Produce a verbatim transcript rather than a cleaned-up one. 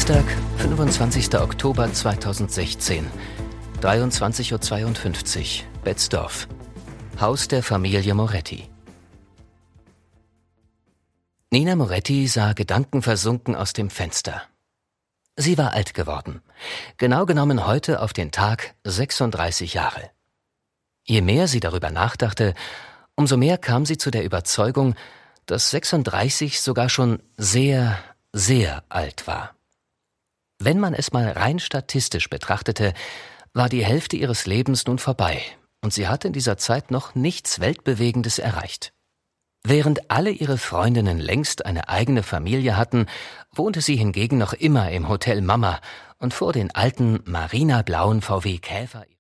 Dienstag, fünfundzwanzigster Oktober zweitausendsechzehn, dreiundzwanzig Uhr zweiundfünfzig, Betzdorf. Haus der Familie Moretti. Nina Moretti sah gedankenversunken aus dem Fenster. Sie war alt geworden. Genau genommen heute auf den Tag sechsunddreißig Jahre. Je mehr sie darüber nachdachte, umso mehr kam sie zu der Überzeugung, dass sechsunddreißig sogar schon sehr, sehr alt war. Wenn man es mal rein statistisch betrachtete, war die Hälfte ihres Lebens nun vorbei und sie hatte in dieser Zeit noch nichts Weltbewegendes erreicht. Während alle ihre Freundinnen längst eine eigene Familie hatten, wohnte sie hingegen noch immer im Hotel Mama und fuhr den alten marinablauen V W Käfer